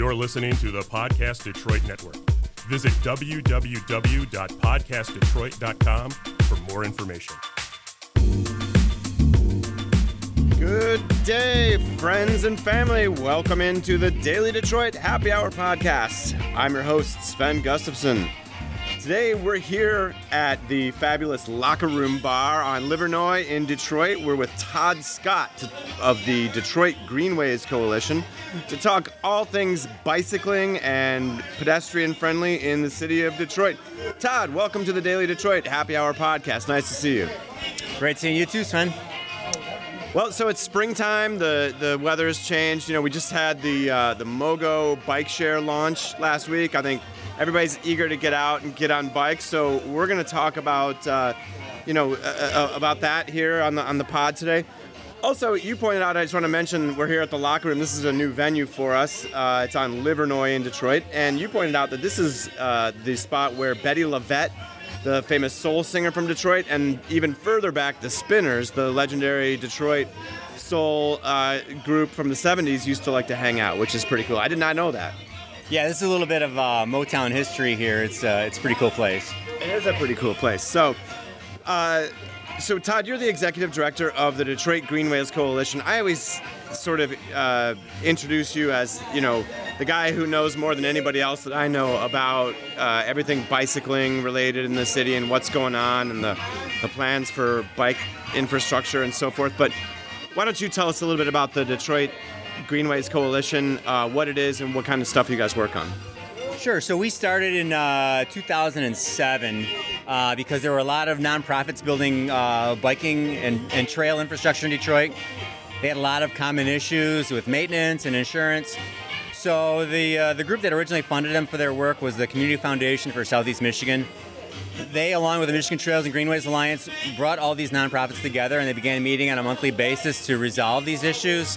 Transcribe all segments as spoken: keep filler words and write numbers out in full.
You're listening to the Podcast Detroit Network. Visit w w w dot podcast detroit dot com for more information. Good day, friends and family. Welcome into the Daily Detroit Happy Hour podcast. I'm your host, Sven Gustafson. Today, we're here at the fabulous Locker Room Bar on Livernois in Detroit. We're with Todd Scott of the Detroit Greenways Coalition to talk all things bicycling and pedestrian-friendly in the city of Detroit. Todd, welcome to the Daily Detroit Happy Hour podcast. Nice to see you. Great seeing you too, Sven. Well, so it's springtime. The the weather has changed. You know, we just had the uh, the Mogo bike share launch last week. I think everybody's eager to get out and get on bikes. So we're going to talk about uh, you know uh, uh, about that here on the on the pod today. Also, you pointed out, I just want to mention, we're here at the Locker Room. This is a new venue for us. Uh, it's on Livernois in Detroit, and you pointed out that this is uh, the spot where Bettye LaVette, the famous soul singer from Detroit, and even further back, the Spinners, the legendary Detroit soul uh, group from the seventies, used to like to hang out, which is pretty cool. I did not know that. Yeah, this is a little bit of uh, Motown history here. It's uh, it's a pretty cool place. It is a pretty cool place. So, uh, so Todd, you're the executive director of the Detroit Greenways Coalition. I always sort of uh, introduce you as, you know, the guy who knows more than anybody else that I know about uh, everything bicycling related in the city and what's going on and the, the plans for bike infrastructure and so forth. But why don't you tell us a little bit about the Detroit Greenways Coalition, uh, what it is, and what kind of stuff you guys work on? Sure. So we started in uh, two thousand seven uh, because there were a lot of nonprofits building uh, biking and, and trail infrastructure in Detroit. They had a lot of common issues with maintenance and insurance. So the uh, the group that originally funded them for their work was the Community Foundation for Southeast Michigan. They, along with the Michigan Trails and Greenways Alliance, brought all these nonprofits together, and they began meeting on a monthly basis to resolve these issues.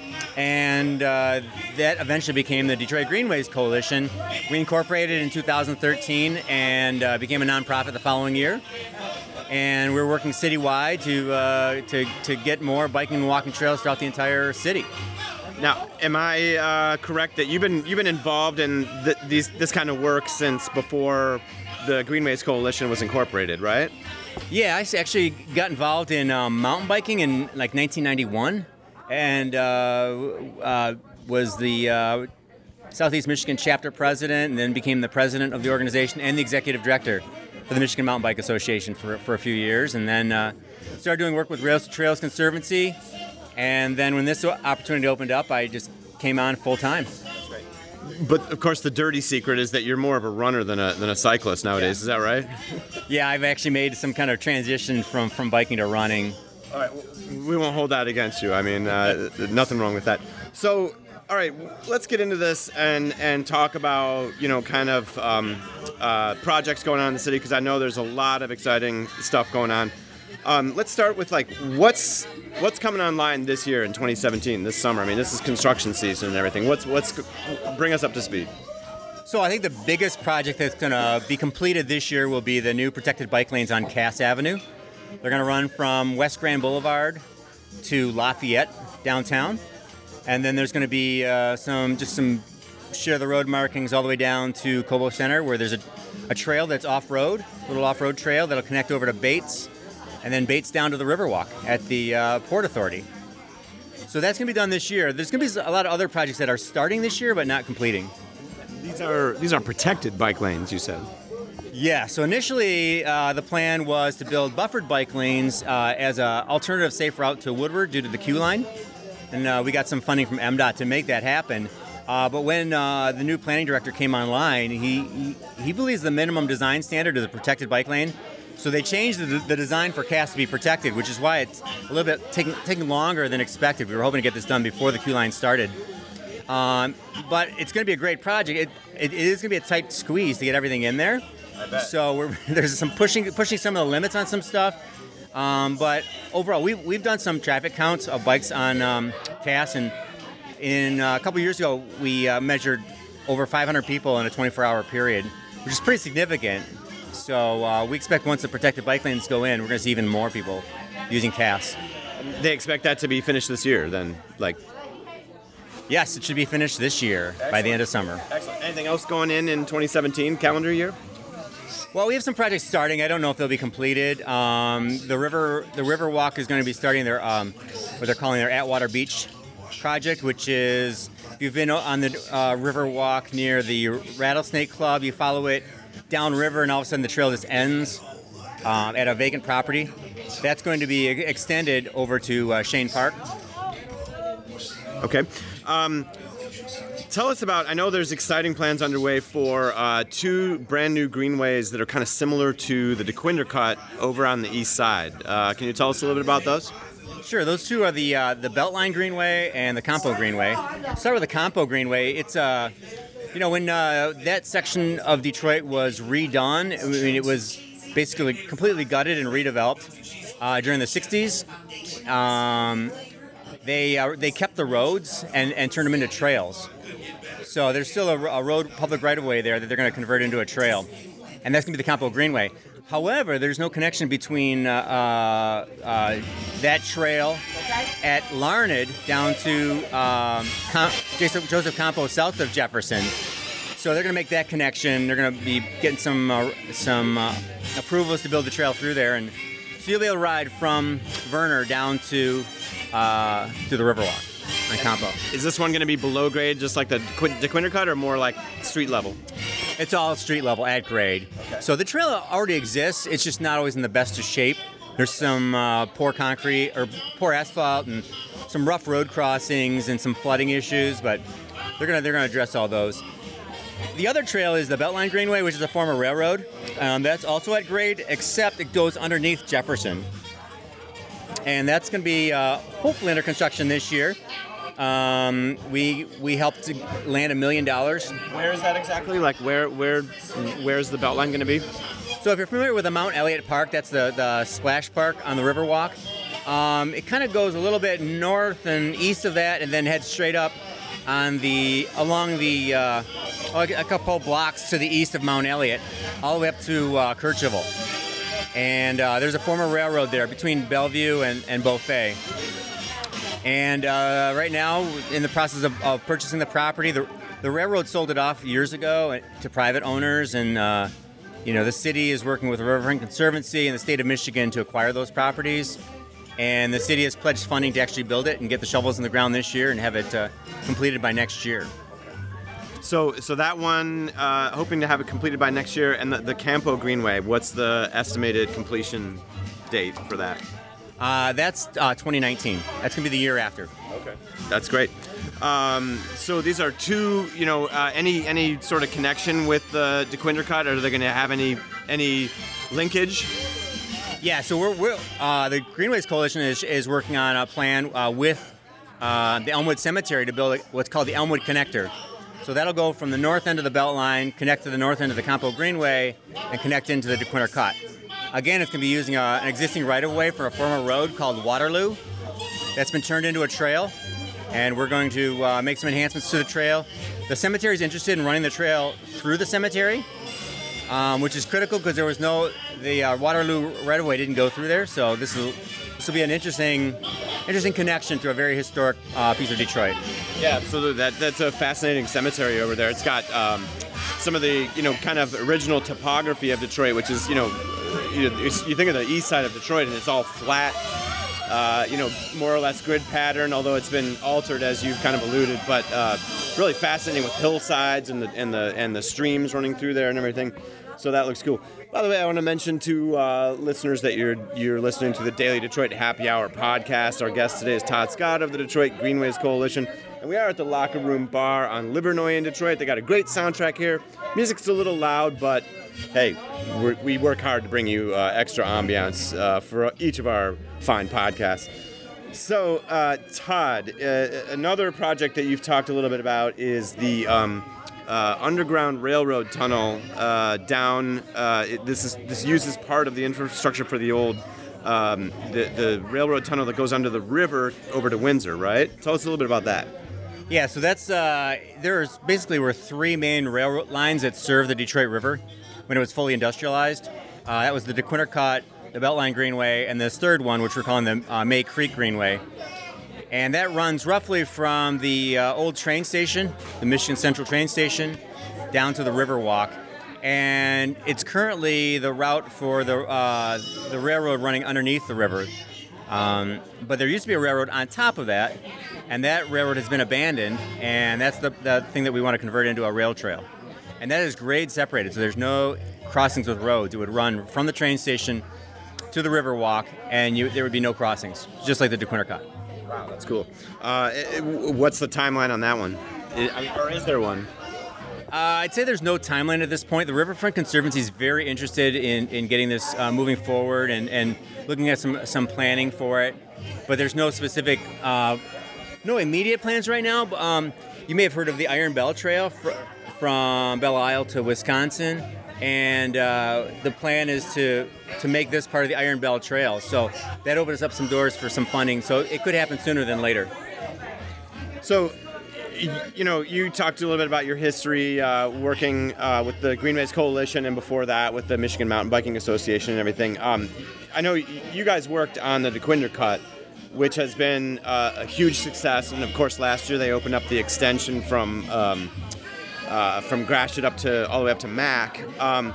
And uh, that eventually became the Detroit Greenways Coalition. We incorporated in two thousand thirteen and uh, became a nonprofit the following year. And we're working citywide to uh, to to get more biking and walking trails throughout the entire city. Now, am I uh, correct that you've been you've been involved in th- these this kind of work since before the Greenways Coalition was incorporated, right? Yeah, I actually got involved in um, mountain biking in like nineteen ninety-one, and uh, uh, was the uh, Southeast Michigan chapter president, and then became the president of the organization and the executive director for the Michigan Mountain Bike Association for for a few years, and then uh, started doing work with Rails to Trails Conservancy. And then when this opportunity opened up, I just came on full time. But of course, the dirty secret is that you're more of a runner than a than a cyclist nowadays. Yeah. Is that right? Yeah, I've actually made some kind of transition from, from biking to running. All right, well, we won't hold that against you. I mean, uh, nothing wrong with that. So, all right, let's get into this and and talk about, you know, kind of um, uh, projects going on in the city, because I know there's a lot of exciting stuff going on. Um, let's start with like what's what's coming online this year in twenty seventeen, this summer. I mean, this is construction season and everything. What's what's bring us up to speed? So I think the biggest project that's going to be completed this year will be the new protected bike lanes on Cass Avenue. They're going to run from West Grand Boulevard to Lafayette downtown, and then there's going to be uh, some just some share the road markings all the way down to Cobo Center, where there's a, a trail that's off-road, a little off-road trail that'll connect over to Bates, and then Bates down to the Riverwalk at the uh, Port Authority. So that's going to be done this year. There's going to be a lot of other projects that are starting this year but not completing. These are these are protected bike lanes, you said. Yeah, so initially uh, the plan was to build buffered bike lanes uh, as an alternative safe route to Woodward due to the Q line. And uh, we got some funding from M DOT to make that happen. Uh, but when uh, the new planning director came online, he, he, he believes the minimum design standard is a protected bike lane. So they changed the, the design for Cass to be protected, which is why it's a little bit taking, taking longer than expected. We were hoping to get this done before the Q line started. Um, but it's going to be a great project. It, it, it is going to be a tight squeeze to get everything in there. I bet. So we're, there's some pushing pushing some of the limits on some stuff. Um, but overall, we've, we've done some traffic counts of bikes on um, Cass. And in uh, a couple years ago, we uh, measured over five hundred people in a twenty-four hour period, which is pretty significant. So uh, we expect once the protected bike lanes go in, we're going to see even more people using Cass. They expect that to be finished this year, then, like... Yes, it should be finished this year. Excellent. By the end of summer. Excellent. Anything else going in in twenty seventeen calendar year? Well, we have some projects starting. I don't know if they'll be completed. Um, the river, the River Walk is going to be starting their um, what they're calling their Atwater Beach project, which is if you've been on the uh, River Walk near the Rattlesnake Club, you follow it downriver, and all of a sudden the trail just ends uh, at a vacant property. That's going to be extended over to uh, Shane Park. Okay. Um, tell us about, I know there's exciting plans underway for uh, two brand new greenways that are kind of similar to the DeQuinder Cut over on the east side. Uh, can you tell us a little bit about those? Sure. Those two are the uh, the Beltline Greenway and the Campo Greenway. Start with the Campo Greenway. It's uh, you know, when uh, that section of Detroit was redone, I mean, it was basically completely gutted and redeveloped uh, during the sixties. Um, They uh, they kept the roads and, and turned them into trails. So there's still a, a road, public right-of-way there that they're going to convert into a trail. And that's going to be the Campo Greenway. However, there's no connection between uh, uh, uh, that trail at Larned down to um, Com- Joseph Campo south of Jefferson. So they're going to make that connection. They're going to be getting some, uh, some uh, approvals to build the trail through there. And so you'll be able to ride from Verner down to... Uh, to the Riverwalk on Campo. Is this one going to be below grade, just like the DeQuinder Cut, or more like street level? It's all street level at grade. Okay. So the trail already exists. It's just not always in the best of shape. There's some uh, poor concrete or poor asphalt and some rough road crossings and some flooding issues, but they're gonna they're gonna address all those. The other trail is the Beltline Greenway, which is a former railroad. Um, that's also at grade, except it goes underneath Jefferson. And that's going to be uh, hopefully under construction this year. Um, we we helped to land a million dollars. Where is that exactly? Like where where where's the Beltline going to be? So if you're familiar with the Mount Elliott Park, that's the, the splash park on the Riverwalk. Um, it kind of goes a little bit north and east of that, and then heads straight up on the along the uh, a couple blocks to the east of Mount Elliott, all the way up to uh, Kercheval. And uh, there's a former railroad there between Bellevue and, and Beaufait. And uh, right now, in the process of, of purchasing the property, the, the railroad sold it off years ago to private owners. And, uh, you know, the city is working with the Riverfront Conservancy and the state of Michigan to acquire those properties. And the city has pledged funding to actually build it and get the shovels in the ground this year and have it uh, completed by next year. So, so that one, uh, hoping to have it completed by next year, and the, the Campo Greenway. What's the estimated completion date for that? Uh, that's uh, twenty nineteen. That's gonna be the year after. Okay, that's great. Um, so these are two. You know, uh, any any sort of connection with the DeQuinder Cut? Are they going to have any any linkage? Yeah. So we're, we're uh, the Greenways Coalition is is working on a plan uh, with uh, the Elmwood Cemetery to build what's called the Elmwood Connector. So that'll go from the north end of the Beltline, connect to the north end of the Campo Greenway, and connect into the DeQuinder Cut. Again, it's going to be using a, an existing right-of-way for a former road called Waterloo that's been turned into a trail, and we're going to uh, make some enhancements to the trail. The cemetery is interested in running the trail through the cemetery, um, which is critical because there was no, the uh, Waterloo right-of-way didn't go through there, so this will this will be an interesting interesting connection to a very historic uh, piece of Detroit. Yeah, absolutely. That that's a fascinating cemetery over there. It's got um, some of the you know kind of original topography of Detroit, which is you know you, you think of the east side of Detroit and it's all flat, uh, you know more or less grid pattern. Although it's been altered as you've kind of alluded, but uh, really fascinating with hillsides and the and the and the streams running through there and everything. So that looks cool. By the way, I want to mention to uh, listeners that you're you're listening to the Daily Detroit Happy Hour podcast. Our guest today is Todd Scott of the Detroit Greenways Coalition, and we are at the Locker Room Bar on Livernois in Detroit. They got a great soundtrack here. Music's a little loud, but hey, we're, we work hard to bring you uh, extra ambiance uh, for each of our fine podcasts. So, uh, Todd, uh, another project that you've talked a little bit about is the um, uh, Underground Railroad Tunnel uh, down. Uh, it, this is this uses part of the infrastructure for the old um, the the railroad tunnel that goes under the river over to Windsor, right? Tell us a little bit about that. Yeah, so that's uh, there's basically were three main railroad lines that serve the Detroit River when it was fully industrialized. Uh, that was the DeQuinder Cut, the Beltline Greenway, and this third one, which we're calling the uh, May Creek Greenway. And that runs roughly from the uh, old train station, the Michigan Central train station, down to the Riverwalk. And it's currently the route for the uh, the railroad running underneath the river. Um, but there used to be a railroad on top of that, and that railroad has been abandoned, and that's the, the thing that we want to convert into a rail trail. And that is grade separated, so there's no crossings with roads. It would run from the train station to the Riverwalk, and you, there would be no crossings, just like the DeQuintercott. Wow, that's cool. Uh, it, what's the timeline on that one? I mean, or is there one? Uh, I'd say there's no timeline at this point. The Riverfront Conservancy is very interested in, in getting this uh, moving forward and, and looking at some, some planning for it. But there's no specific, uh, no immediate plans right now. Um, you may have heard of the Iron Bell Trail fr- from Belle Isle to Wisconsin. And uh, the plan is to, to make this part of the Iron Bell Trail. So that opens up some doors for some funding. So it could happen sooner than later. So, you know, you talked a little bit about your history uh, working uh, with the Greenways Coalition and before that with the Michigan Mountain Biking Association and everything. Um, I know you guys worked on the DeQuintercut, which has been uh, a huge success. And, of course, last year they opened up the extension from... Um, Uh, from Gratiot up to all the way up to Mac. Um,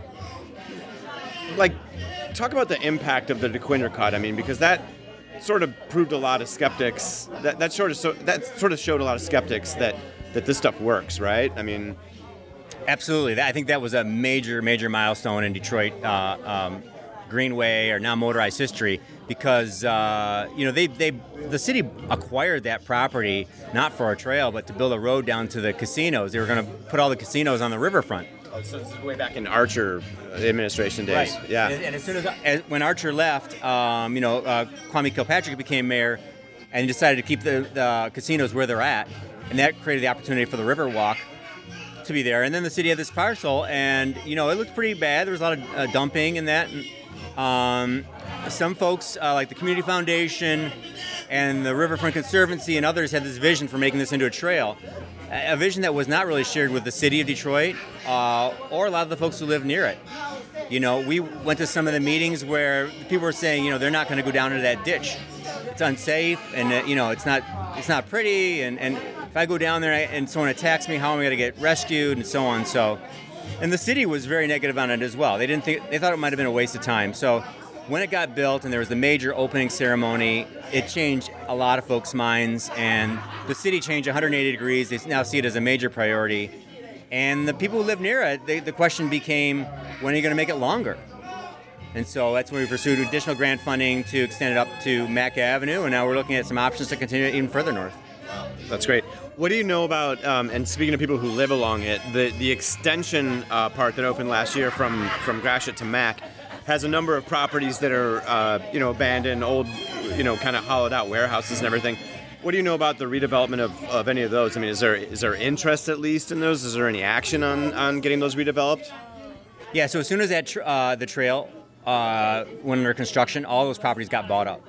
like, talk about the impact of the DeQuintercut. I mean, because that sort of proved a lot of skeptics. That that sort of so, that sort of showed a lot of skeptics that that this stuff works, right? I mean, absolutely. I think that was a major, major milestone in Detroit uh, um, Greenway or now motorized history. Because uh, you know they they the city acquired that property not for a trail but to build a road down to the casinos. They were going to put all the casinos on the riverfront. Oh, so this is way back in Archer administration days. Right. Yeah. And, and as soon as, as when Archer left, um, you know uh, Kwame Kilpatrick became mayor and decided to keep the, the casinos where they're at, and that created the opportunity for the Riverwalk to be there. And then the city had this parcel, and you know it looked pretty bad. There was a lot of uh, dumping and that. And, um, Some folks, uh, like the Community Foundation and the Riverfront Conservancy and others, had this vision for making this into a trail, a vision that was not really shared with the city of Detroit uh, or a lot of the folks who live near it. You know, we went to some of the meetings where people were saying, you know, they're not going to go down into that ditch. It's unsafe, and uh, you know, it's not it's not pretty, and, and if I go down there and someone attacks me, how am I going to get rescued, and so on. So, and the city was very negative on it as well. They didn't think they thought it might have been a waste of time. So. When it got built and there was the major opening ceremony, it changed a lot of folks' minds, and the city changed one hundred eighty degrees. They now see it as a major priority. And the people who live near it, they, the question became, when are you going to make it longer? And so that's when we pursued additional grant funding to extend it up to Mack Avenue, and now we're looking at some options to continue it even further north. That's great. What do you know about, um, and speaking of people who live along it, the, the extension uh, part that opened last year from, from Gratiot to Mack has a number of properties that are, uh, you know, abandoned, old, you know, kind of hollowed out warehouses and everything. What do you know about the redevelopment of, of any of those? I mean, is there is there interest at least in those? Is there any action on, on getting those redeveloped? Yeah, so as soon as that tra- uh, the trail uh, went under construction, all those properties got bought up.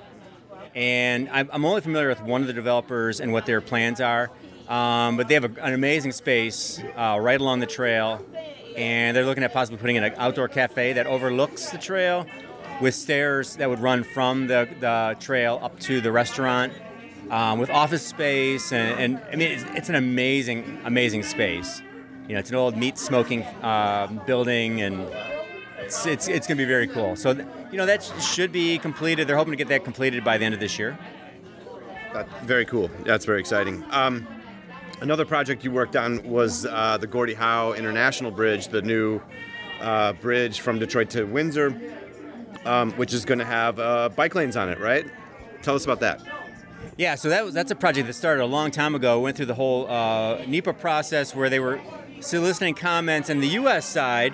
And I'm, I'm only familiar with one of the developers and what their plans are, um, but they have a, an amazing space uh, right along the trail. And they're looking at possibly putting in an outdoor cafe that overlooks the trail with stairs that would run from the, the trail up to the restaurant um, with office space. And, and I mean, it's, it's an amazing, amazing space. You know, it's an old meat smoking uh, building, and it's it's, it's going to be very cool. So, you know, that should be completed. They're hoping to get that completed by the end of this year. That's very cool. That's very exciting. Um, Another project you worked on was uh, the Gordie Howe International Bridge, the new uh, bridge from Detroit to Windsor, um, which is going to have uh, bike lanes on it, right? Tell us about that. Yeah, so that was that's a project that started a long time ago. Went through the whole uh, NEPA process where they were soliciting comments, and the U S side.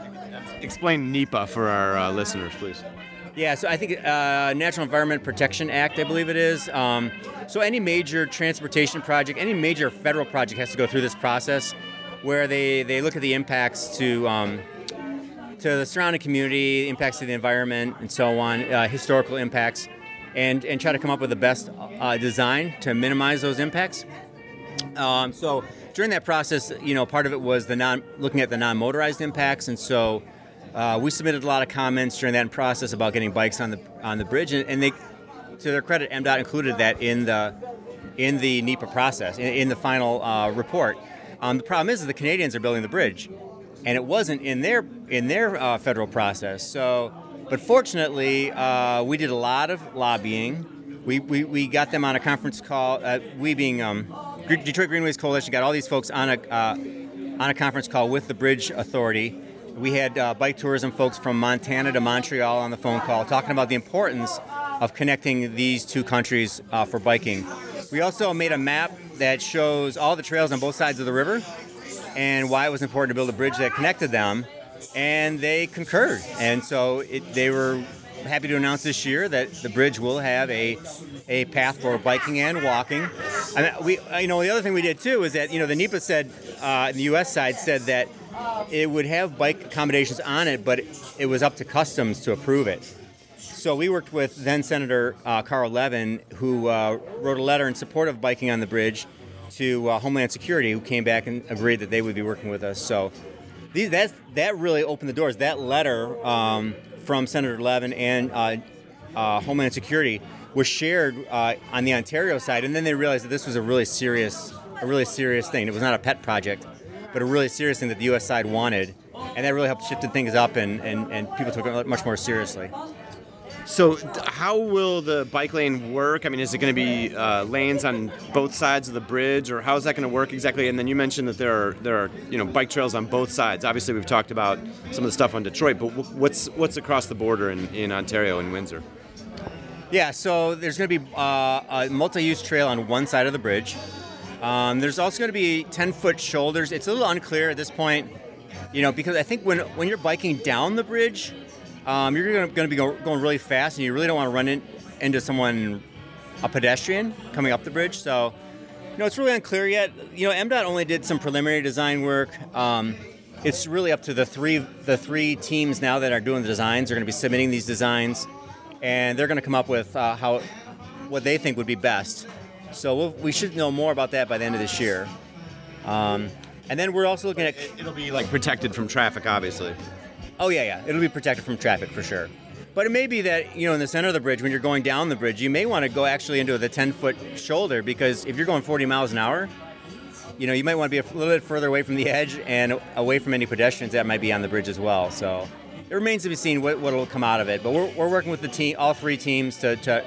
Explain NEPA for our uh, listeners, please. Yeah, so I think uh, Natural Environment Protection Act, I believe it is. Um, so any major transportation project, any major federal project has to go through this process where they, they look at the impacts to um, to the surrounding community, impacts to the environment, and so on, uh, historical impacts, and, and try to come up with the best uh, design to minimize those impacts. Um, so during that process, you know, part of it was the non looking at the non-motorized impacts, and so Uh, we submitted a lot of comments during that process about getting bikes on the on the bridge, and, and they to their credit, M DOT included that in the in the NEPA process, in, in the final uh, report. Um, the problem is, is the Canadians are building the bridge, and it wasn't in their in their uh, federal process. So, but fortunately, uh, we did a lot of lobbying. We we, we got them on a conference call. Uh, we being um, Detroit Greenways Coalition got all these folks on a uh, on a conference call with the Bridge Authority. We had uh, bike tourism folks from Montana to Montreal on the phone call talking about the importance of connecting these two countries uh, for biking. We also made a map that shows all the trails on both sides of the river and why it was important to build a bridge that connected them, and they concurred. And so it, they were happy to announce this year that the bridge will have a a path for biking and walking. I mean, we, you know, the other thing we did too is that, you know, the NEPA said, uh, the U S side said that it would have bike accommodations on it, but it was up to Customs to approve it. So we worked with then Senator uh, Carl Levin, who uh, wrote a letter in support of biking on the bridge to uh, Homeland Security, who came back and agreed that they would be working with us. So these, that, that really opened the doors. That letter um, from Senator Levin and uh, uh, Homeland Security was shared uh, on the Ontario side, and then they realized that this was a really serious, a really serious thing. It was not a pet project, but a really serious thing that the U S side wanted, and that really helped shifted things up, and, and, and people took it much more seriously. So how will the bike lane work? I mean, is it going to be uh, lanes on both sides of the bridge, or how is that going to work exactly? And then you mentioned that there are there are you know bike trails on both sides. Obviously, we've talked about some of the stuff on Detroit, but what's what's across the border in, in Ontario and Windsor? Yeah, so there's going to be uh, a multi-use trail on one side of the bridge. Um, there's also going to be ten-foot shoulders. It's a little unclear at this point, you know, because I think when when you're biking down the bridge, Um, you're going to be go, going really fast, and you really don't want to run in, into someone, a pedestrian, coming up the bridge. So, you know, it's really unclear yet. You know, M DOT only did some preliminary design work. Um, it's really up to the three the three teams now that are doing the designs. They're going to be submitting these designs, and they're going to come up with uh, how what they think would be best. So we'll, we should know more about that by the end of this year. Um, and then we're also looking at... It'll be, like, protected from traffic, obviously. Oh, yeah, yeah. It'll be protected from traffic for sure. But it may be that, you know, in the center of the bridge, when you're going down the bridge, you may want to go actually into the ten-foot shoulder, because if you're going forty miles an hour, you know, you might want to be a little bit further away from the edge and away from any pedestrians that might be on the bridge as well. So it remains to be seen what will come out of it. But we're, we're working with the team, all three teams, to, to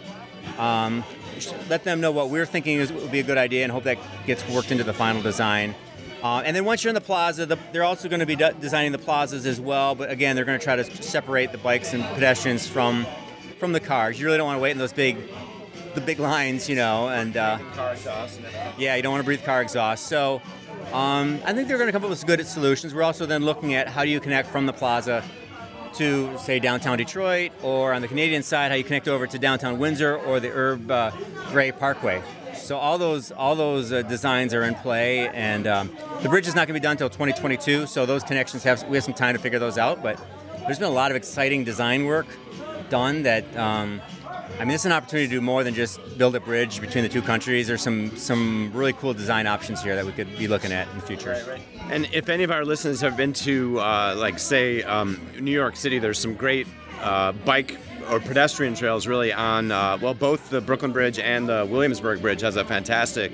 um, let them know what we're thinking is, would be a good idea, and hope that gets worked into the final design. Uh, and then once you're in the plaza, the, they're also going to be de- designing the plazas as well. But again, they're going to try to separate the bikes and pedestrians from from the cars. You really don't want to wait in those big, the big lines, you know. And uh, car exhaust. Yeah, you don't want to breathe car exhaust. So um, I think they're going to come up with some good solutions. We're also then looking at how do you connect from the plaza to, say, downtown Detroit, or on the Canadian side, how you connect over to downtown Windsor or the Herb uh, Gray Parkway. So all those all those uh, designs are in play, and um, the bridge is not going to be done until twenty twenty-two. So those connections have we have some time to figure those out. But there's been a lot of exciting design work done. That um, I mean, this is an opportunity to do more than just build a bridge between the two countries. There's some some really cool design options here that we could be looking at in the future. Right, right. And if any of our listeners have been to, uh, like, say, um, New York City, there's some great uh, bike or pedestrian trails really on, uh, well, both the Brooklyn Bridge and the Williamsburg Bridge has a fantastic,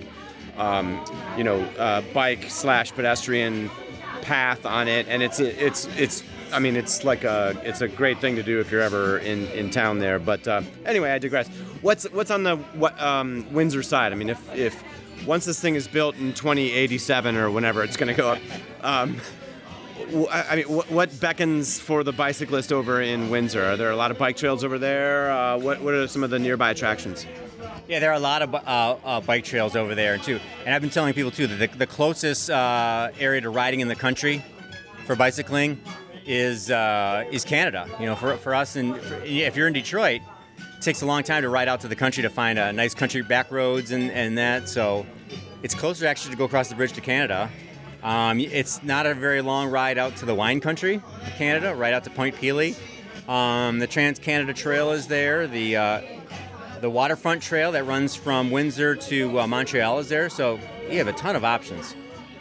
um, you know, uh, bike slash pedestrian path on it, and it's it's it's. I mean, it's like a it's a great thing to do if you're ever in, in town there. But uh, anyway, I digress. What's what's on the what, um, Windsor side? I mean, if if once this thing is built in twenty eighty-seven or whenever it's going to go up. Um, I mean, what beckons for the bicyclist over in Windsor? Are there a lot of bike trails over there? Uh, what What are some of the nearby attractions? Yeah, there are a lot of uh, uh, bike trails over there too. And I've been telling people too that the, the closest uh, area to riding in the country for bicycling is uh, is Canada. You know, for for us, and if you're in Detroit, it takes a long time to ride out to the country to find a nice country back roads and, and that. So it's closer actually to go across the bridge to Canada. Um, it's not a very long ride out to the wine country of Canada, right out to Point Pelee. Um, the Trans-Canada Trail is there. The uh, the waterfront trail that runs from Windsor to uh, Montreal is there. So you have a ton of options.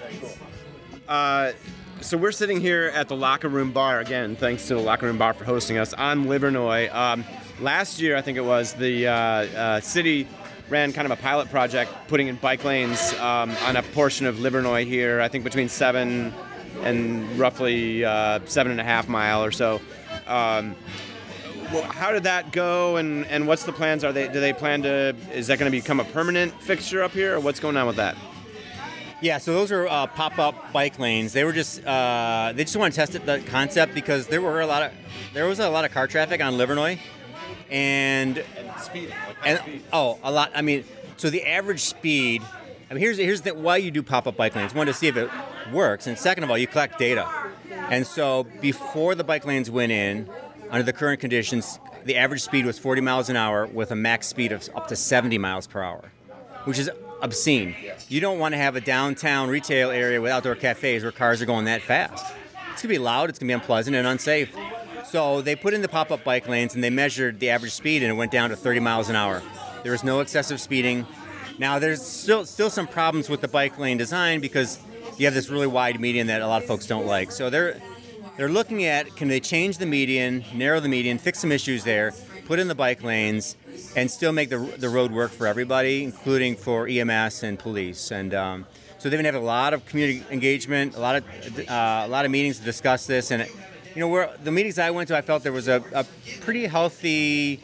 Uh, so we're sitting here at the Locker Room Bar, again, thanks to the Locker Room Bar for hosting us, on Livernois. Um, last year, I think it was, the uh, uh, city ran kind of a pilot project putting in bike lanes um, on a portion of Livernois here, I think between seven and roughly uh, seven and a half mile or so. Um, well, how did that go, and, and what's the plans? Are they do they plan to, is that going to become a permanent fixture up here, or what's going on with that? Yeah, so those are uh, pop-up bike lanes. They were just uh, they just want to test it, the concept, because there were a lot of there was a lot of car traffic on Livernois, and And speeding. and oh, a lot. I mean, so the average speed. I mean, here's here's the, why you do pop-up bike lanes. One, to see if it works, and second of all, you collect data. And so before the bike lanes went in, under the current conditions, the average speed was forty miles an hour with a max speed of up to seventy miles per hour, which is obscene. You don't want to have a downtown retail area with outdoor cafes where cars are going that fast. It's going to be loud, it's going to be unpleasant and unsafe. So they put in the pop-up bike lanes and they measured the average speed, and it went down to thirty miles an hour. There was no excessive speeding. Now, there's still still some problems with the bike lane design because you have this really wide median that a lot of folks don't like. So they're they're looking at, can they change the median, narrow the median, fix some issues there, put in the bike lanes, and still make the the road work for everybody, including for E M S and police. And um, so they've been having a lot of community engagement, a lot of uh, a lot of meetings to discuss this. And you know, where the meetings I went to, I felt there was a, a pretty healthy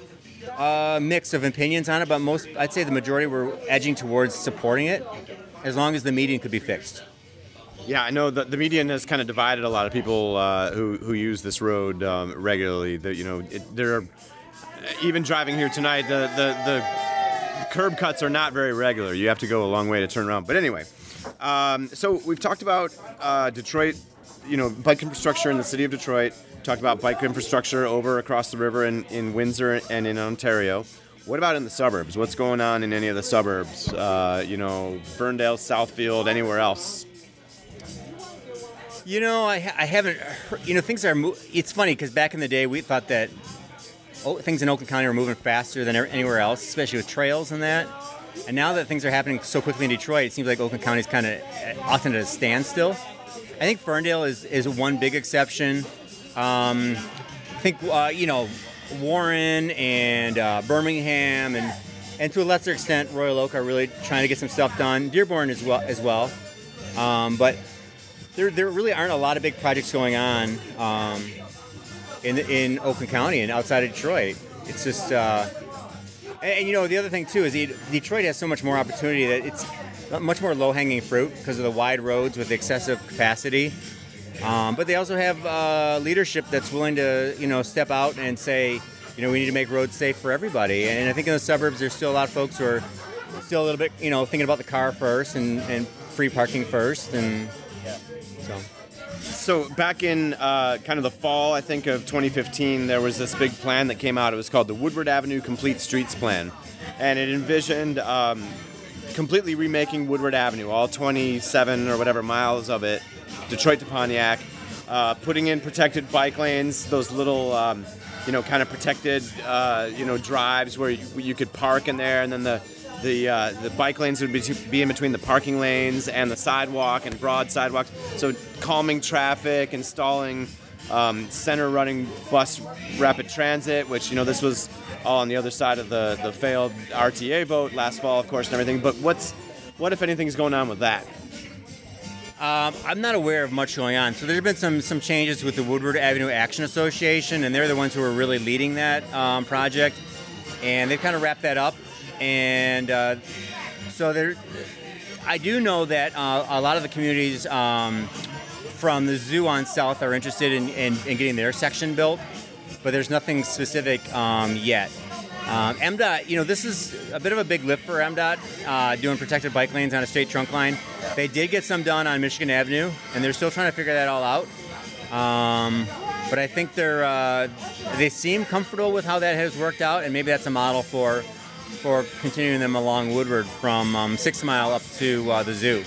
uh, mix of opinions on it. But most, I'd say, the majority were edging towards supporting it, as long as the median could be fixed. Yeah, I know the, the median has kind of divided a lot of people uh, who who use this road um, regularly. That you know, it, there are, even driving here tonight, the, the the curb cuts are not very regular. You have to go a long way to turn around. But anyway, um, so we've talked about uh, Detroit, you know, bike infrastructure in the city of Detroit. Talked about bike infrastructure over across the river in, in Windsor and in Ontario. What about in the suburbs? What's going on in any of the suburbs? Uh, you know, Ferndale, Southfield, anywhere else? You know, I, I haven't heard, you know, things are, mo- it's funny because back in the day we thought that oh, things in Oakland County were moving faster than anywhere else, especially with trails and that. And now that things are happening so quickly in Detroit, it seems like Oakland County is kind of often at a standstill. I think Ferndale is, is one big exception. Um, I think, uh, you know, Warren and uh, Birmingham and, and to a lesser extent Royal Oak are really trying to get some stuff done. Dearborn as well, as well. Um, but There, there really aren't a lot of big projects going on um, in in Oakland County and outside of Detroit. It's just, uh, and, and you know, the other thing too is Detroit has so much more opportunity that it's much more low-hanging fruit because of the wide roads with excessive capacity. Um, but they also have uh, leadership that's willing to, you know, step out and say, you know, we need to make roads safe for everybody. And I think in the suburbs, there's still a lot of folks who are still a little bit, you know, thinking about the car first and, and free parking first and. So. So back in uh, kind of the fall, I think, of twenty fifteen, there was this big plan that came out. It was called the Woodward Avenue Complete Streets Plan. And it envisioned um, completely remaking Woodward Avenue, all twenty-seven or whatever miles of it, Detroit to Pontiac, uh, putting in protected bike lanes, those little, um, you know, kind of protected, uh, you know, drives where you, you could park in there, and then the The uh, the bike lanes would be, be in between the parking lanes and the sidewalk and broad sidewalks. So calming traffic, installing um, center running bus rapid transit, which, you know, this was all on the other side of the, the failed R T A vote last fall, of course, and everything. But what's what, if anything, is going on with that? Um, I'm not aware of much going on. So there's been some some changes with the Woodward Avenue Action Association, and they're the ones who are really leading that um, project. And they've kind of wrapped that up. And uh, so there, I do know that uh, a lot of the communities um, from the zoo on south are interested in, in, in getting their section built, but there's nothing specific um, yet. Um, M DOT, you know, this is a bit of a big lift for M DOT, uh, doing protected bike lanes on a straight trunk line. They did get some done on Michigan Avenue, and they're still trying to figure that all out. Um, but I think they're uh, they seem comfortable with how that has worked out, and maybe that's a model for. for continuing them along Woodward from um, Six Mile up to uh, the zoo.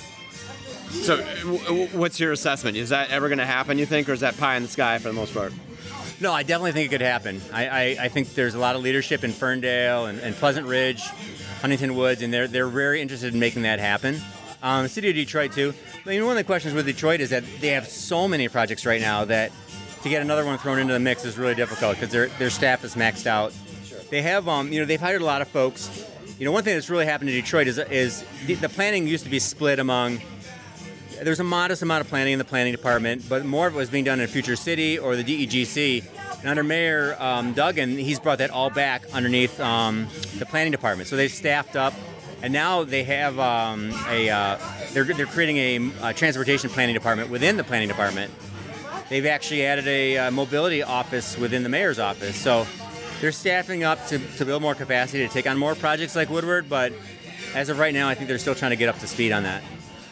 So w- what's your assessment? Is that ever going to happen, you think, or is that pie in the sky for the most part? No, I definitely think it could happen. I, I, I think there's a lot of leadership in Ferndale and, and Pleasant Ridge, Huntington Woods, and they're they're very interested in making that happen. Um, the city of Detroit, too. I mean, one of the questions with Detroit is that they have so many projects right now that to get another one thrown into the mix is really difficult because their their staff is maxed out. Sure. They have, um, you know, they've hired a lot of folks. You know, one thing that's really happened in Detroit is is the, the planning used to be split among. There's a modest amount of planning in the planning department, but more of it was being done in Future City or the D E G C. And under Mayor um, Duggan, he's brought that all back underneath um, the planning department. So they've staffed up, and now they have um, a. Uh, they're they're creating a, a transportation planning department within the planning department. They've actually added a uh, mobility office within the mayor's office. So they're staffing up to, to build more capacity to take on more projects like Woodward. But as of right now, I think they're still trying to get up to speed on that.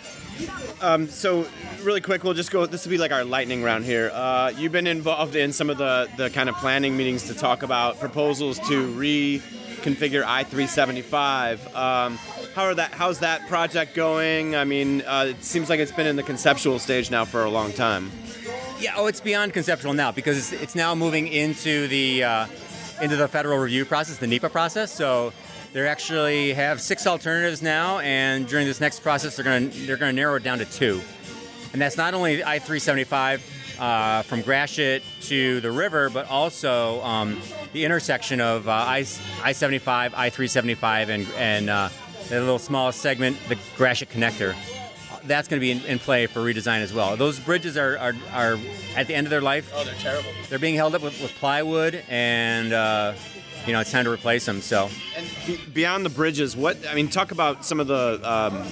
Um, so, really quick, we'll just go. This will be like our lightning round here. Uh, you've been involved in some of the, the kind of planning meetings to talk about proposals to reconfigure I three seventy-five. Um, how are that? How's that project going? I mean, uh, it seems like it's been in the conceptual stage now for a long time. Yeah. Oh, it's beyond conceptual now because it's, it's now moving into the uh, into the federal review process, the NEPA process. So. They actually have six alternatives now, and during this next process, they're going to they're going to narrow it down to two, and that's not only I three seventy-five uh, from Gratiot to the river, but also um, the intersection of uh, I seventy-five, I three seventy-five, and and uh, the little small segment, the Gratiot connector. That's going to be in, in play for redesign as well. Those bridges are, are are at the end of their life. Oh, they're terrible. They're being held up with, with plywood and. Uh, You know, it's time to replace them. So, and be, beyond the bridges, what I mean, talk about some of the, um,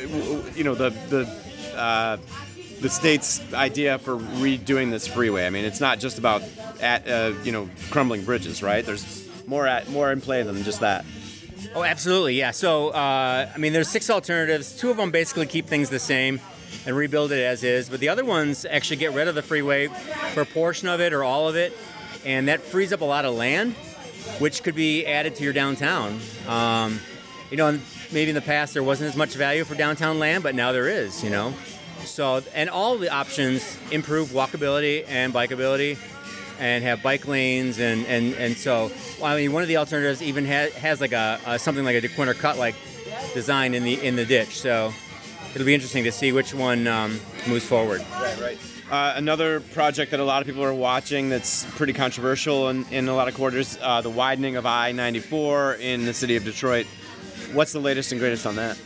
you know, the the uh, the state's idea for redoing this freeway. I mean, it's not just about at uh, you know crumbling bridges, right? There's more at more in play than just that. Oh, absolutely, yeah. So, uh, I mean, there's six alternatives. Two of them basically keep things the same and rebuild it as is, but the other ones actually get rid of the freeway for a portion of it or all of it, and that frees up a lot of land, which could be added to your downtown. Um, you know, maybe in the past there wasn't as much value for downtown land, but now there is, you know. So, and all the options improve walkability and bikeability and have bike lanes. And, and, and so, well, I mean, one of the alternatives even has, has like a, a something like a DeQuinter cut-like design in the in the ditch. So it'll be interesting to see which one um, moves forward. Right, right. Uh, another project that a lot of people are watching that's pretty controversial in, in a lot of quarters, uh, the widening of I ninety-four in the city of Detroit. What's the latest and greatest on that?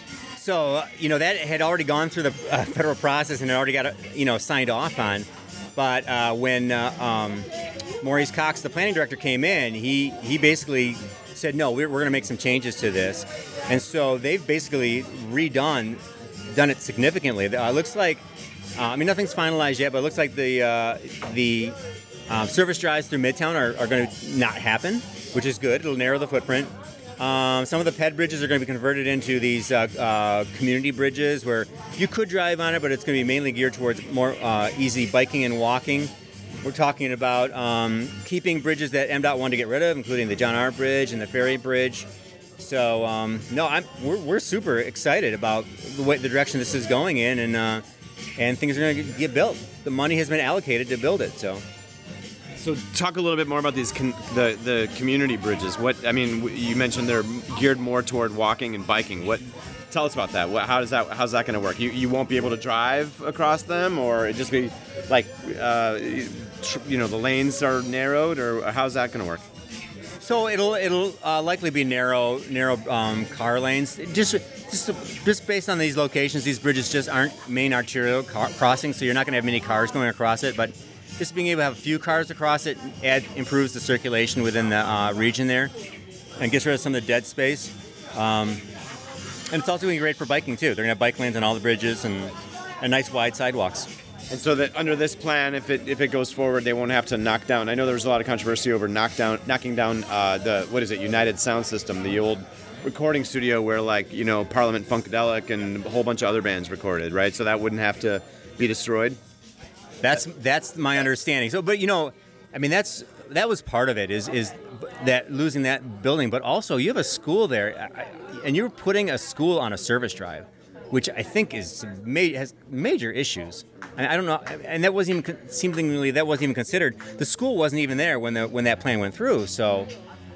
So, uh, you know, that had already gone through the uh, federal process and had already got, uh, you know, signed off on. But uh, when uh, um, Maurice Cox, the planning director, came in, he, he basically said, no, we're, we're going to make some changes to this. And so they've basically redone, done it significantly. Uh, it looks like Uh, I mean, nothing's finalized yet, but it looks like the uh, the um, service drives through Midtown are, are going to not happen, which is good. It'll narrow the footprint. Um, some of the P E D bridges are going to be converted into these uh, uh, community bridges where you could drive on it, but it's going to be mainly geared towards more uh, easy biking and walking. We're talking about um, keeping bridges that M DOT wanted to get rid of, including the John R. Bridge and the Ferry Bridge. So, um, no, I'm, we're, we're super excited about the, way, the direction this is going in, and uh, and things are going to get built. The money has been allocated to build it, so... So talk a little bit more about these con- the the community bridges. What I mean, you mentioned they're geared more toward walking and biking. What? Tell us about that. What, how does that? How's that going to work? You you won't be able to drive across them, or it just be like uh, you know the lanes are narrowed, or how's that going to work? So it'll it'll uh, likely be narrow narrow um, car lanes. Just just just based on these locations, these bridges just aren't main arterial car- crossings, so you're not going to have many cars going across it, but. Just being able to have a few cars across it add, improves the circulation within the uh, region there and gets rid of some of the dead space. Um, and it's also going to be great for biking, too. They're going to have bike lanes on all the bridges and, and nice wide sidewalks. And so that under this plan, if it if it goes forward, they won't have to knock down. I know there was a lot of controversy over knock down, knocking down uh, the, what is it, United Sound System, the old recording studio where, like, you know, Parliament Funkadelic and a whole bunch of other bands recorded, right? So that wouldn't have to be destroyed? That's that's my understanding. So, but you know, I mean, that's that was part of it is is that losing that building, but also you have a school there, and you're putting a school on a service drive, which I think is ma- has major issues. And I don't know, and that wasn't even seemingly that wasn't even considered. The school wasn't even there when the when that plan went through. So,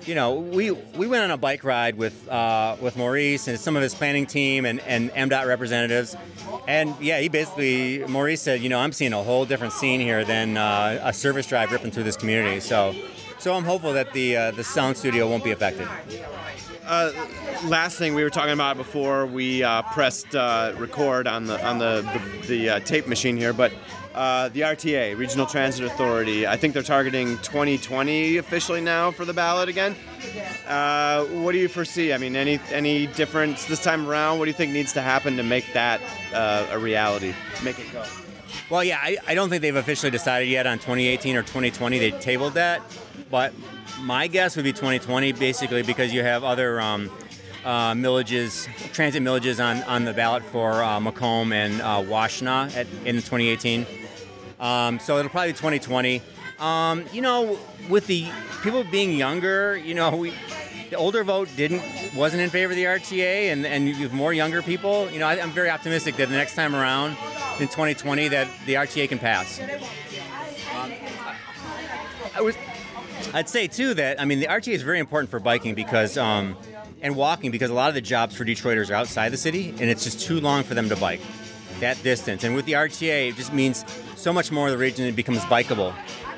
you know, we we went on a bike ride with uh, with Maurice and some of his planning team and, and M DOT representatives. And yeah, he basically, Maurice said, you know, I'm seeing a whole different scene here than uh, a service drive ripping through this community. So so I'm hopeful that the uh, the sound studio won't be affected. Uh, last thing, we were talking about before we uh, pressed uh, record on the on the the, the uh, tape machine here, but uh, the R T A, Regional Transit Authority, I think they're targeting twenty twenty officially now for the ballot again. Uh, what do you foresee? I mean, any any difference this time around? What do you think needs to happen to make that uh, a reality, make it go? Well, yeah, I, I don't think they've officially decided yet on twenty eighteen or twenty twenty. They tabled that, but my guess would be twenty twenty, basically because you have other um, uh, millages, transit millages on, on the ballot for uh, Macomb and uh, Washtenaw at, in twenty eighteen. Um, so it'll probably be twenty twenty. Um, you know, with the people being younger, you know, we, the older vote didn't wasn't in favor of the R T A, and and you have more younger people. You know, I, I'm very optimistic that the next time around in twenty twenty that the R T A can pass. Um, I, I was. I'd say, too, that, I mean, the R T A is very important for biking because, um, and walking, because a lot of the jobs for Detroiters are outside the city, and it's just too long for them to bike that distance. And with the R T A, it just means so much more of the region becomes bikeable.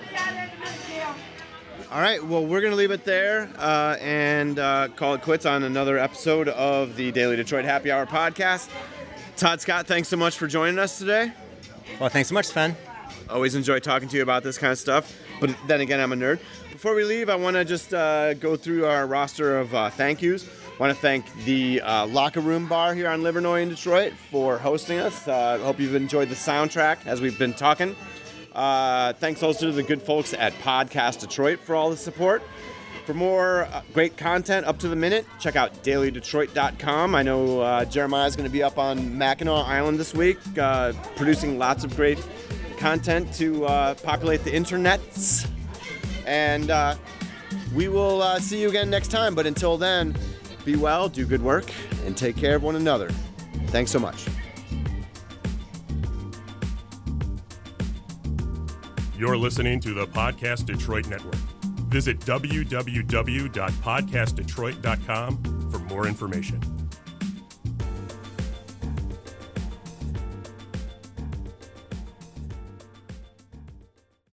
All right, well, we're going to leave it there uh, and uh, call it quits on another episode of the Daily Detroit Happy Hour podcast. Todd Scott, thanks so much for joining us today. Well, thanks so much, Sven. Always enjoy talking to you about this kind of stuff, but then again, I'm a nerd. Before we leave, I want to just uh, go through our roster of uh, thank yous. I want to thank the uh, Locker Room Bar here on Livernois in Detroit for hosting us. I uh, hope you've enjoyed the soundtrack as we've been talking. Uh, thanks also to the good folks at Podcast Detroit for all the support. For more uh, great content up to the minute, check out daily detroit dot com. I know uh, Jeremiah's going to be up on Mackinac Island this week, uh, producing lots of great content to uh, populate the internets. And uh, we will uh, see you again next time. But until then, be well, do good work, and take care of one another. Thanks so much. You're listening to the Podcast Detroit Network. Visit w w w dot podcast detroit dot com for more information.